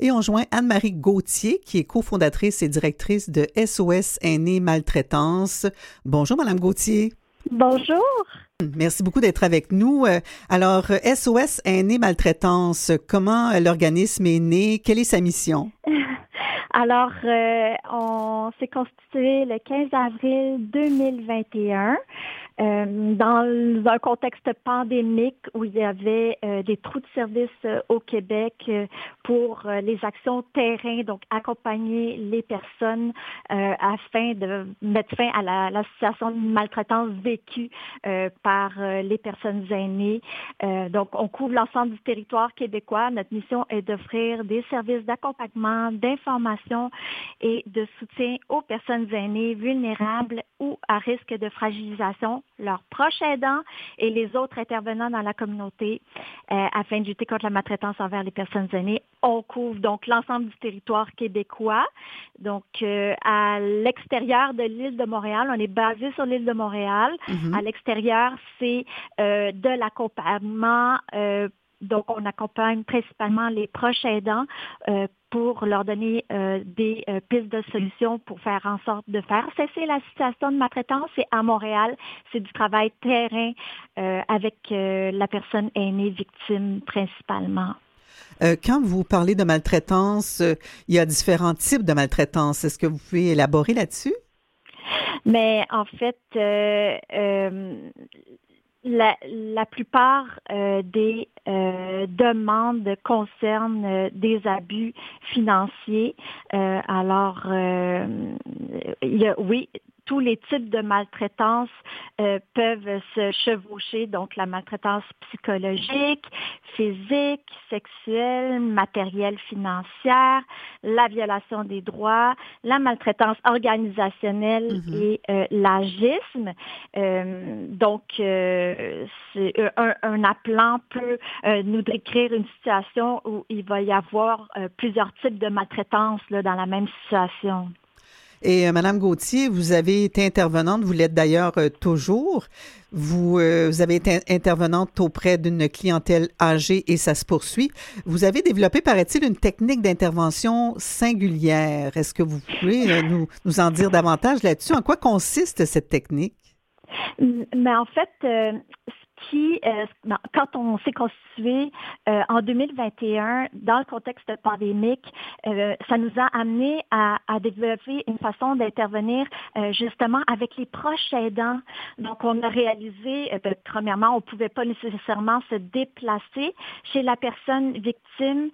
Et on joint Anne-Marie Gauthier, qui est cofondatrice et directrice de SOS Aînés Maltraitance. Bonjour, Madame Gauthier. Bonjour. Merci beaucoup d'être avec nous. Alors, SOS Aînés Maltraitance, comment l'organisme est né? Quelle est sa mission? Alors, on s'est constitué le 15 avril 2021 dans un contexte pandémique où il y avait des trous de service au Québec pour les actions terrain, donc accompagner les personnes afin de mettre fin à la situation de maltraitance vécue par les personnes aînées. Donc, on couvre l'ensemble du territoire québécois. Notre mission est d'offrir des services d'accompagnement, d'information et de soutien aux personnes aînées vulnérables ou à risque de fragilisation, leurs proches aidants et les autres intervenants dans la communauté afin de lutter contre la maltraitance envers les personnes aînées. On couvre donc l'ensemble du territoire québécois. Donc, à l'extérieur de l'île de Montréal, on est basé sur l'île de Montréal. À l'extérieur, c'est de l'accompagnement. Donc, on accompagne principalement les proches aidants pour leur donner des pistes de solutions pour faire en sorte de faire cesser la situation de maltraitance. Et à Montréal, c'est du travail terrain avec la personne aînée victime principalement. Quand vous parlez de maltraitance, il y a différents types de maltraitance. Est-ce que vous pouvez élaborer là-dessus? Mais en fait, la plupart des demandes concernent des abus financiers. Alors, oui, tous les types de maltraitance peuvent se chevaucher, donc la maltraitance psychologique, physique, sexuelle, matérielle, financière, la violation des droits, la maltraitance organisationnelle et l'agisme. Donc, c'est un appelant peut nous décrire une situation où il va y avoir plusieurs types de maltraitance là, dans la même situation. Et Madame Gauthier, vous avez été intervenante, vous l'êtes d'ailleurs toujours. Vous avez été intervenante auprès d'une clientèle âgée et ça se poursuit. Vous avez développé, paraît-il, une technique d'intervention singulière. Est-ce que vous pouvez nous en dire davantage là-dessus? En quoi consiste cette technique? Mais en fait, quand on s'est constitué en 2021, dans le contexte pandémique, ça nous a amené à développer une façon d'intervenir justement avec les proches aidants. Donc, on a réalisé, premièrement, on ne pouvait pas nécessairement se déplacer chez la personne victime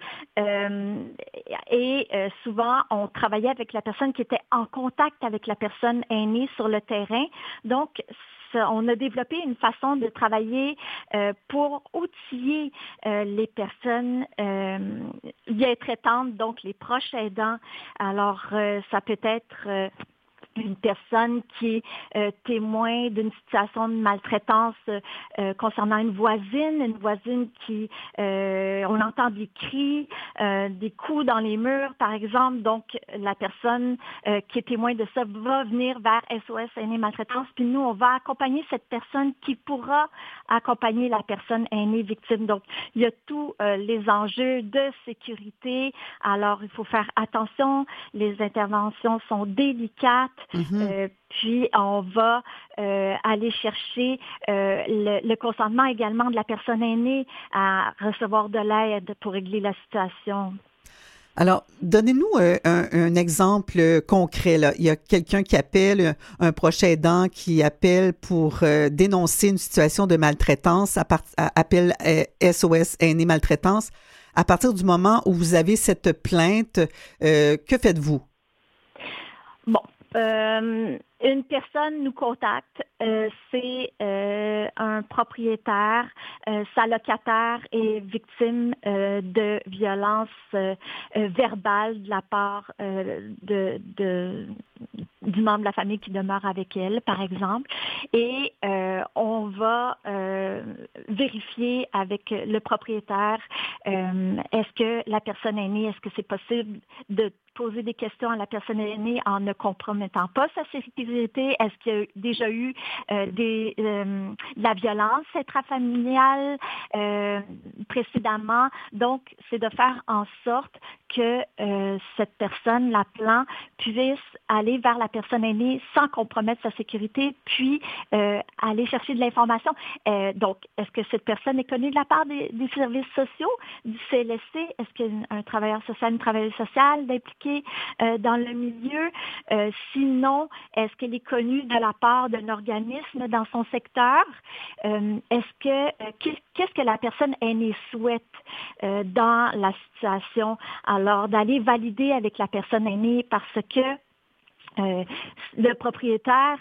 et souvent, on travaillait avec la personne qui était en contact avec la personne aînée sur le terrain. Donc, on a développé une façon de travailler pour outiller les personnes bien traitantes, donc les proches aidants. Alors, ça peut être une personne qui est témoin d'une situation de maltraitance concernant une voisine qui, on entend des cris, des coups dans les murs, par exemple. Donc, la personne qui est témoin de ça va venir vers SOS Aînés Maltraitance, puis nous, on va accompagner cette personne qui pourra accompagner la personne aînée victime. Donc, il y a tous les enjeux de sécurité. Alors, il faut faire attention. Les interventions sont délicates. Puis, on va aller chercher le consentement également de la personne aînée à recevoir de l'aide pour régler la situation. Alors, donnez-nous un exemple concret, là. Il y a quelqu'un qui appelle, un proche aidant qui appelle pour dénoncer une situation de maltraitance, appelle SOS Aînés Maltraitance. À partir du moment où vous avez cette plainte, que faites-vous? Bon. Une personne nous contacte, c'est un propriétaire, sa locataire est victime de violences verbales de la part du membre de la famille qui demeure avec elle, par exemple, et on va vérifier avec le propriétaire est-ce que la personne aînée, est-ce que c'est possible de poser des questions à la personne aînée en ne compromettant pas sa sécurité? Est-ce qu'il y a déjà eu de la violence intrafamiliale précédemment? Donc, c'est de faire en sorte que cette personne, l'appelant, puisse aller vers la personne aînée sans compromettre sa sécurité, puis aller chercher de l'information. Donc, est-ce que cette personne est connue de la part des services sociaux, du CLSC? Est-ce qu'il y a un travailleur social, une travailleuse sociale d'impliquer dans le milieu? Sinon, est-ce qu'elle est connue de la part d'un organisme dans son secteur? Qu'est-ce que la personne aînée souhaite dans la situation? Alors, d'aller valider avec la personne aînée parce que le propriétaire,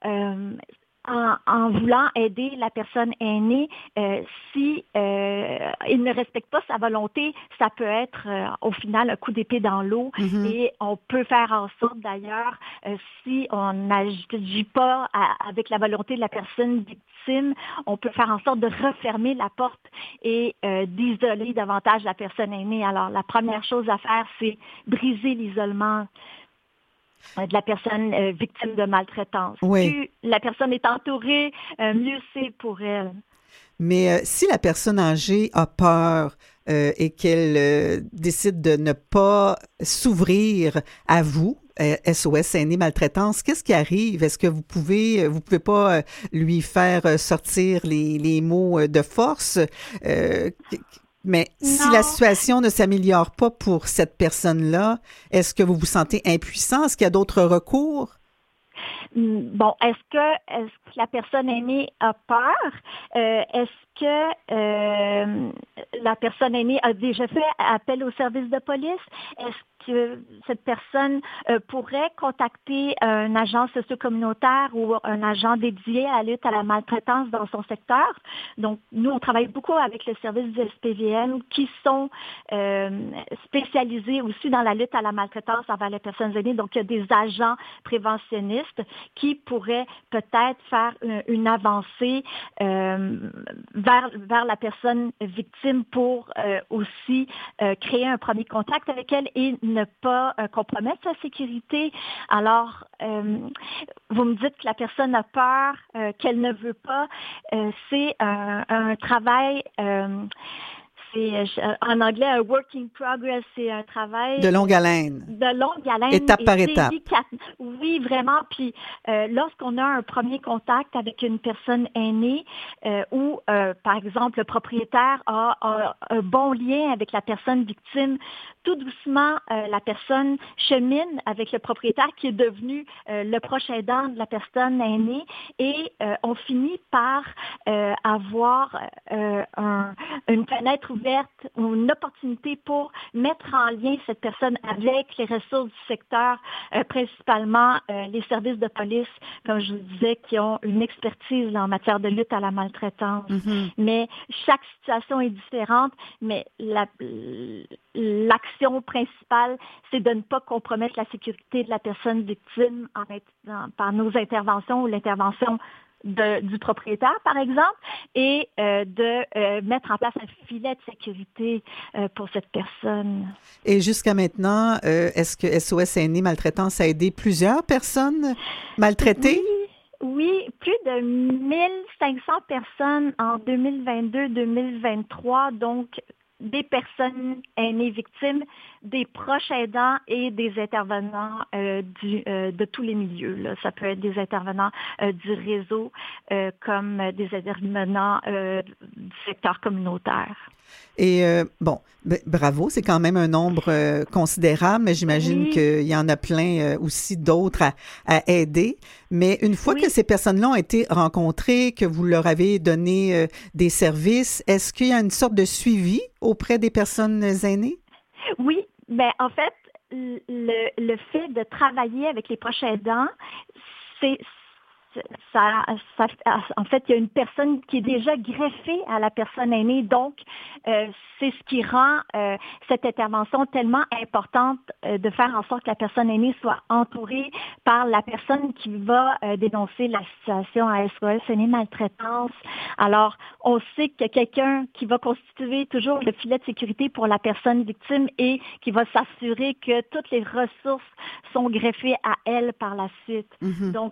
en voulant aider la personne aînée, si il ne respecte pas sa volonté, ça peut être au final un coup d'épée dans l'eau. Mm-hmm. Et on peut faire en sorte d'ailleurs, si on n'agit pas avec la volonté de la personne victime, on peut faire en sorte de refermer la porte et d'isoler davantage la personne aînée. Alors, la première chose à faire, c'est briser l'isolement de la personne victime de maltraitance. Oui. Plus la personne est entourée, mieux c'est pour elle. Mais si la personne âgée a peur et qu'elle décide de ne pas s'ouvrir à vous, SOS Aînés Maltraitance, qu'est-ce qui arrive? Est-ce que vous pouvez pas lui faire sortir les mots de force? Mais si la situation ne s'améliore pas pour cette personne-là, est-ce que vous vous sentez impuissant? Est-ce qu'il y a d'autres recours? Bon, est-ce que la personne aînée a peur? Est-ce que la personne aînée a déjà fait appel au service de police? Est-ce que cette personne pourrait contacter un agent socio-communautaire ou un agent dédié à la lutte à la maltraitance dans son secteur? Donc, nous, on travaille beaucoup avec le service du SPVM qui sont spécialisés aussi dans la lutte à la maltraitance envers les personnes aînées. Donc, il y a des agents préventionnistes qui pourraient peut-être faire une avancée vers la personne victime pour aussi créer un premier contact avec elle et ne pas compromettre sa sécurité. Alors, vous me dites que la personne a peur, qu'elle ne veut pas. C'est un travail... c'est en anglais un work in progress, c'est un travail de longue haleine. De longue haleine. Étape par étape. Oui, vraiment. Puis lorsqu'on a un premier contact avec une personne aînée ou, par exemple, le propriétaire a un bon lien avec la personne victime, tout doucement, la personne chemine avec le propriétaire qui est devenu le proche aidant de la personne aînée et on finit par avoir une fenêtre ouverte ou une opportunité pour mettre en lien cette personne avec les ressources du secteur, principalement les services de police, comme je vous disais, qui ont une expertise là, en matière de lutte à la maltraitance. Mm-hmm. Mais chaque situation est différente, mais l'action principale, c'est de ne pas compromettre la sécurité de la personne victime par nos interventions ou l'intervention du propriétaire, par exemple, et de mettre en place un filet de sécurité pour cette personne. Et jusqu'à maintenant, est-ce que SOS Aînés Maltraitance a aidé plusieurs personnes maltraitées? Oui, plus de 1500 personnes en 2022-2023, donc des personnes aînées victimes, des proches aidants et des intervenants de tous les milieux. Là. Ça peut être des intervenants du réseau comme des intervenants du secteur communautaire. Et bravo, c'est quand même un nombre considérable, mais j'imagine qu'il y en a plein aussi d'autres à aider. Mais une fois que ces personnes-là ont été rencontrées, que vous leur avez donné des services, est-ce qu'il y a une sorte de suivi auprès des personnes aînées? Oui, ben en fait, le fait de travailler avec les proches aidants, c'est en fait, il y a une personne qui est déjà greffée à la personne aînée. Donc, c'est ce qui rend cette intervention tellement importante de faire en sorte que la personne aînée soit entourée par la personne qui va dénoncer la situation à SOS Aînés Maltraitance. Alors, on sait qu'il y a quelqu'un qui va constituer toujours le filet de sécurité pour la personne victime et qui va s'assurer que toutes les ressources sont greffées à elle par la suite. Mm-hmm. Donc,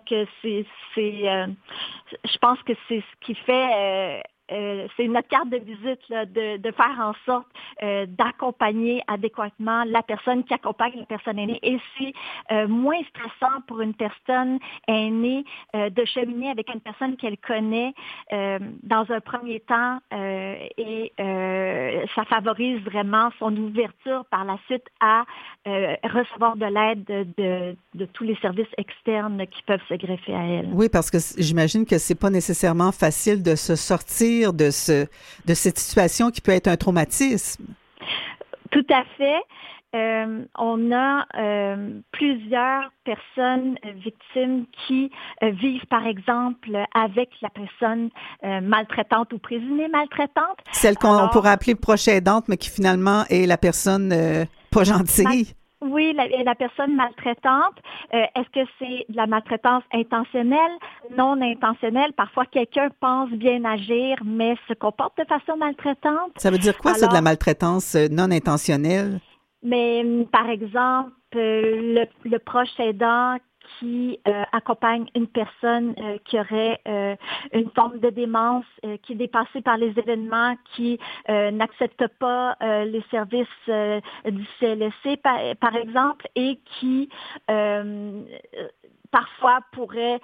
je pense que c'est ce qui fait c'est notre carte de visite là, de faire en sorte d'accompagner adéquatement la personne qui accompagne la personne aînée. Et c'est moins stressant pour une personne aînée de cheminer avec une personne qu'elle connaît dans un premier temps et ça favorise vraiment son ouverture par la suite à recevoir de l'aide de tous les services externes qui peuvent se greffer à elle. Oui, parce que j'imagine que c'est pas nécessairement facile de se sortir de cette situation qui peut être un traumatisme. Tout à fait. On a plusieurs personnes victimes qui vivent, par exemple, avec la personne maltraitante ou présumée maltraitante. Celle qu'on pourrait appeler proche aidante, mais qui finalement est la personne pas gentille. Oui, la personne maltraitante, est-ce que c'est de la maltraitance intentionnelle, non intentionnelle? Parfois, quelqu'un pense bien agir, mais se comporte de façon maltraitante. Ça veut dire quoi, ça, de la maltraitance non intentionnelle? Mais, par exemple, le proche aidant qui accompagne une personne qui aurait une forme de démence, qui est dépassée par les événements, qui n'accepte pas les services du CLSC, par exemple, et qui parfois pourrait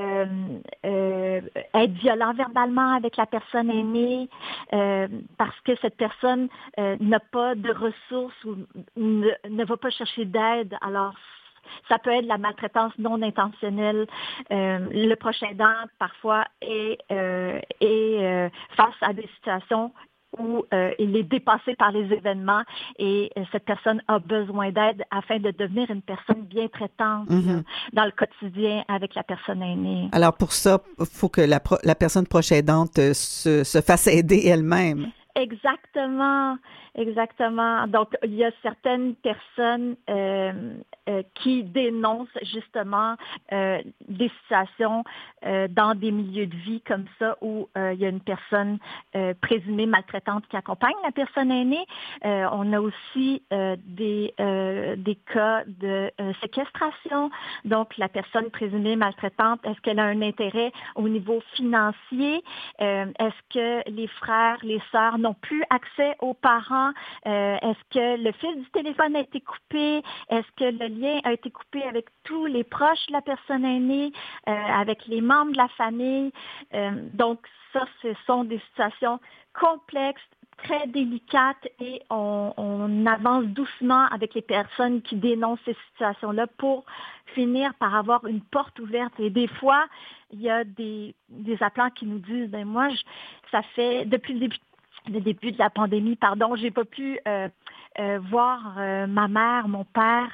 être violent verbalement avec la personne aînée parce que cette personne n'a pas de ressources ou ne va pas chercher d'aide. Alors, ça peut être la maltraitance non intentionnelle. Le proche aidant, parfois, est face à des situations où il est dépassé par les événements et cette personne a besoin d'aide afin de devenir une personne bien traitante dans le quotidien avec la personne aînée. Alors, pour ça, il faut que la personne proche aidante se fasse aider elle-même. Exactement, exactement. Donc, il y a certaines personnes qui dénoncent justement des situations dans des milieux de vie comme ça où il y a une personne présumée maltraitante qui accompagne la personne aînée. On a aussi des cas de séquestration. Donc, la personne présumée maltraitante, est-ce qu'elle a un intérêt au niveau financier? Est-ce que les frères, les sœurs n'ont plus accès aux parents? Est-ce que le fil du téléphone a été coupé? Est-ce que le lien a été coupé avec tous les proches de la personne aînée, avec les membres de la famille? Donc, ça, ce sont des situations complexes, très délicates et on avance doucement avec les personnes qui dénoncent ces situations-là pour finir par avoir une porte ouverte. Et des fois, il y a des appelants qui nous disent, moi, ça fait depuis le début de la pandémie, j'ai pas pu voir ma mère, mon père,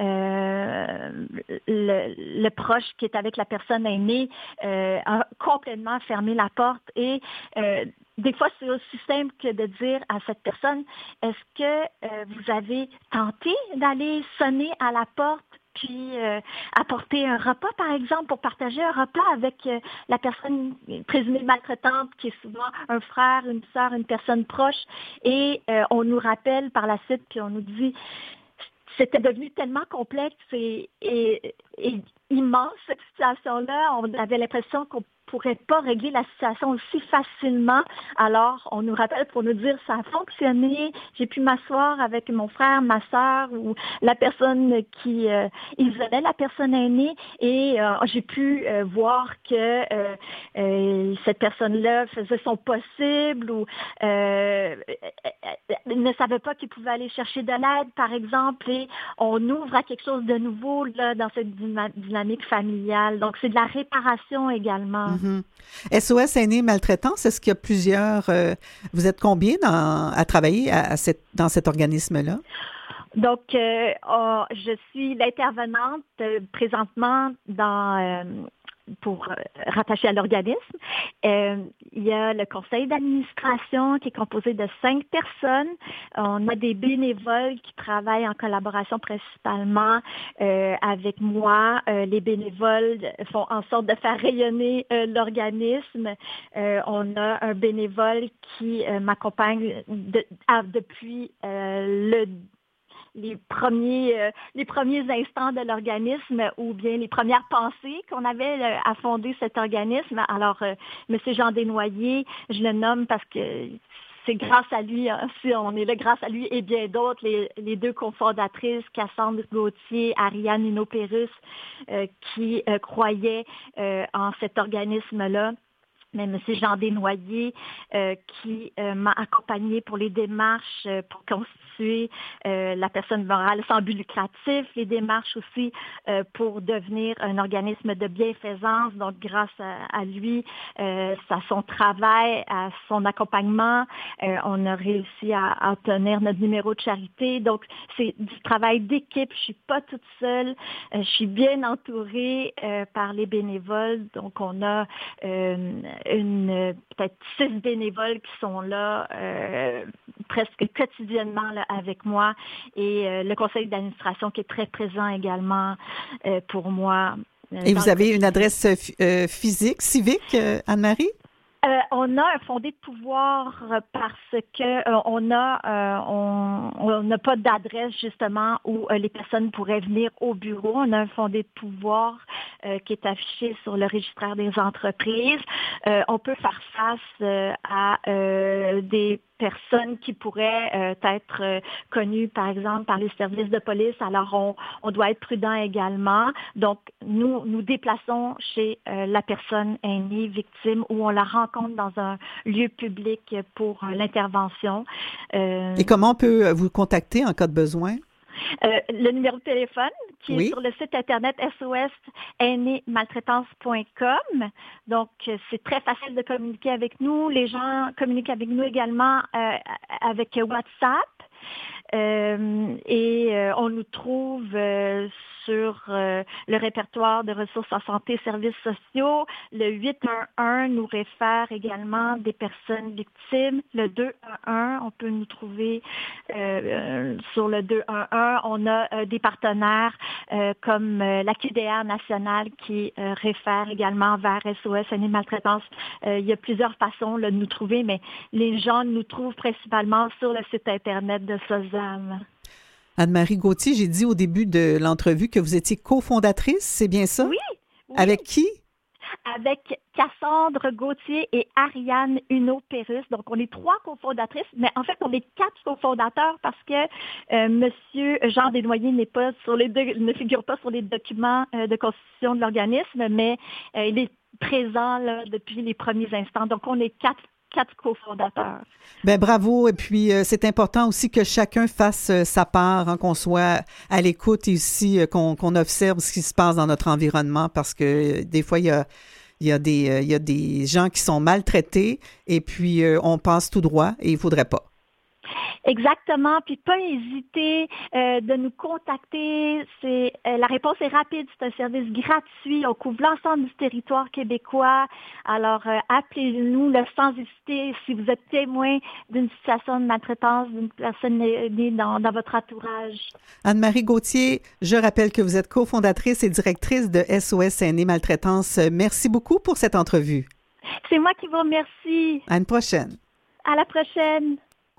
le proche qui est avec la personne aînée a complètement fermé la porte et des fois, c'est aussi simple que de dire à cette personne, est-ce que vous avez tenté d'aller sonner à la porte puis apporter un repas, par exemple, pour partager un repas avec la personne présumée maltraitante, qui est souvent un frère, une sœur, une personne proche. Et on nous rappelle par la suite, puis on nous dit, c'était devenu tellement complexe et immense, cette situation-là. On avait l'impression qu'on pourrait pas régler la situation aussi facilement. Alors, on nous rappelle pour nous dire ça a fonctionné, j'ai pu m'asseoir avec mon frère, ma sœur ou la personne qui isolait la personne aînée et j'ai pu voir que cette personne-là faisait son possible ou ne savait pas qu'il pouvait aller chercher de l'aide, par exemple, et on ouvre à quelque chose de nouveau là, dans cette dynamique familiale. Donc, c'est de la réparation également. SOS Aînés Maltraitance, est-ce qu'il y a plusieurs... vous êtes combien à travailler dans cet organisme-là? Donc, je suis l'intervenante présentement dans rattaché à l'organisme. Il y a le conseil d'administration qui est composé de 5 personnes. On a des bénévoles qui travaillent en collaboration principalement avec moi. Les bénévoles font en sorte de faire rayonner l'organisme. On a un bénévole qui m'accompagne depuis les premiers instants de l'organisme ou bien les premières pensées qu'on avait à fonder cet organisme. Alors, M. Jean Desnoyers, je le nomme parce que c'est grâce à lui, si on est là grâce à lui et bien d'autres, les 2 cofondatrices, Cassandre Gauthier, Ariane Huneau-Pérus, qui croyaient en cet organisme-là. Mais M. Jean Desnoyers, qui m'a accompagné pour les démarches pour constituer la personne morale sans but lucratif, les démarches aussi pour devenir un organisme de bienfaisance. Donc, grâce à lui, à son travail, à son accompagnement, on a réussi à obtenir notre numéro de charité. Donc, c'est du travail d'équipe. Je suis pas toute seule. Je suis bien entourée par les bénévoles. Donc, on a peut-être 6 bénévoles qui sont là presque quotidiennement là, avec moi et le conseil d'administration qui est très présent également pour moi. Et vous avez une adresse civique, Anne-Marie? On a un fondé de pouvoir parce que on n'a pas d'adresse justement où les personnes pourraient venir au bureau. On a un fondé de pouvoir qui est affiché sur le registraire des entreprises. On peut faire face à des personnes qui pourraient être connues, par exemple, par les services de police. Alors, on doit être prudent également. Donc, nous déplaçons chez la personne aînée, victime, où on la rencontre dans un lieu public pour l'intervention. Et comment on peut vous contacter en cas de besoin? Le numéro de téléphone qui est sur le site internet sosaînémaltraitance.com. Donc, c'est très facile de communiquer avec nous. Les gens communiquent avec nous également avec WhatsApp. On nous trouve sur le répertoire de ressources en santé et services sociaux. Le 811 nous réfère également des personnes victimes. Le 211, on peut nous trouver sur le 211. On a des partenaires comme la QDR nationale qui réfère également vers SOS Aînés Maltraitance. Il y a plusieurs façons là, de nous trouver, mais les gens nous trouvent principalement sur le site Internet de SOSAM. Anne-Marie Gauthier, j'ai dit au début de l'entrevue que vous étiez cofondatrice, c'est bien ça? Oui. Avec qui? Avec Cassandre Gauthier et Ariane Huneau-Pérus. Donc, on est 3 cofondatrices, mais en fait, on est 4 cofondateurs parce que Monsieur Jean Desnoyers ne figure pas sur les documents de constitution de l'organisme, mais il est présent là, depuis les premiers instants. Donc, on est 4 cofondateurs. Ben bravo. Et puis, c'est important aussi que chacun fasse sa part, hein, qu'on soit à l'écoute ici, qu'on observe ce qui se passe dans notre environnement parce que des fois, il y a des gens qui sont maltraités et puis on passe tout droit et il ne faudrait pas. Exactement, puis pas hésiter de nous contacter. La réponse est rapide, c'est un service gratuit. On couvre l'ensemble du territoire québécois. Alors, appelez-nous là, sans hésiter si vous êtes témoin d'une situation de maltraitance d'une personne née dans votre entourage. Anne-Marie Gauthier, je rappelle que vous êtes cofondatrice et directrice de SOS Aînés Maltraitance. Merci beaucoup pour cette entrevue. C'est moi qui vous remercie. À une prochaine. À la prochaine.